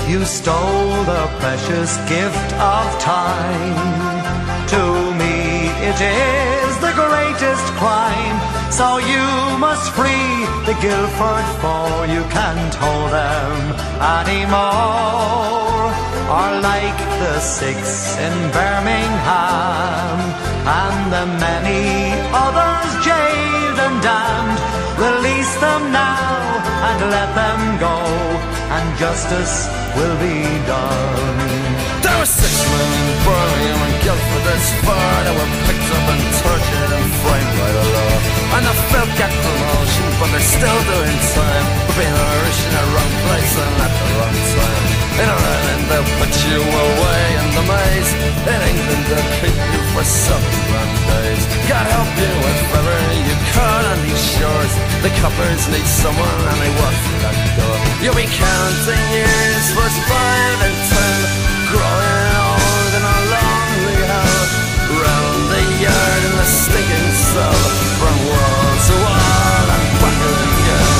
You stole the precious gift of time. To me it is the greatest crime. So you must free the Guildford four. You can't hold them anymore. Or like the 6 in Birmingham and the many others jailed and damned, release them now and let them go, and justice will be done. There were 6 men in Birmingham and Guildford this far that were picked up and tortured and framed by the law. And the folk get promotion, but they're still doing time for being Irish in the wrong place and at the wrong time. In Ireland they'll put you away in the maze. In England they'll keep you for 7 grand days. God help you if ever you can on these shores. The coppers need someone and they walk through that door. You'll be counting years, first 5 and 10, growing old in a lonely hell. Round the yard in the stinking cell, from wall to wall and back again.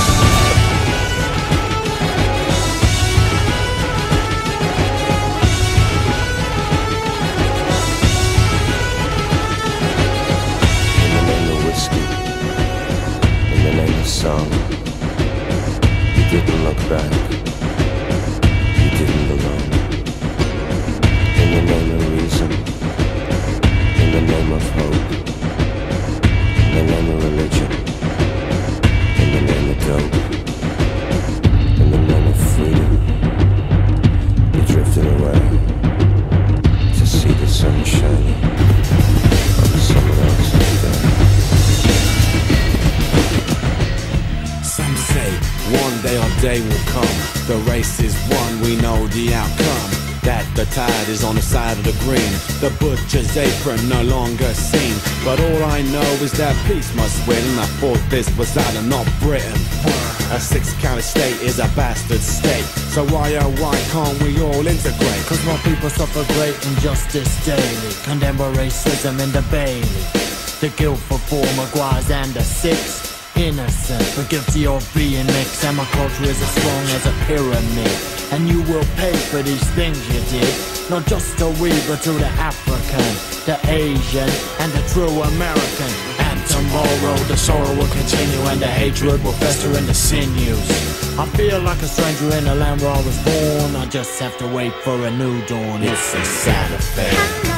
In the name of whiskey, in the name of song, you didn't look back, you didn't belong. In the name of reason, in the name of hope, in the name of religion, in the name of dope, in the name of freedom, you drifted away to see the sun shining on someone else's day. Some say one day our day will come. The race is won, we know the outcome. That the tide is on the side of the green. The butcher's apron no longer seen. But all I know is that peace must win. And I thought this was Ireland, not Britain. A 6-county state is a bastard state. So why can't we all integrate? Cause more people suffer great injustice daily. Condemn racism in the Bailey. The Guildford 4, Maguires and the 6. Innocent but guilty of being mixed. And my culture is as strong as a pyramid. And you will pay for these things you did. Not just to we, but to the African, the Asian, and the true American. And tomorrow the sorrow will continue, and the hatred will fester in the sinews. I feel like a stranger in the land where I was born. I just have to wait for a new dawn. It's a sad affair.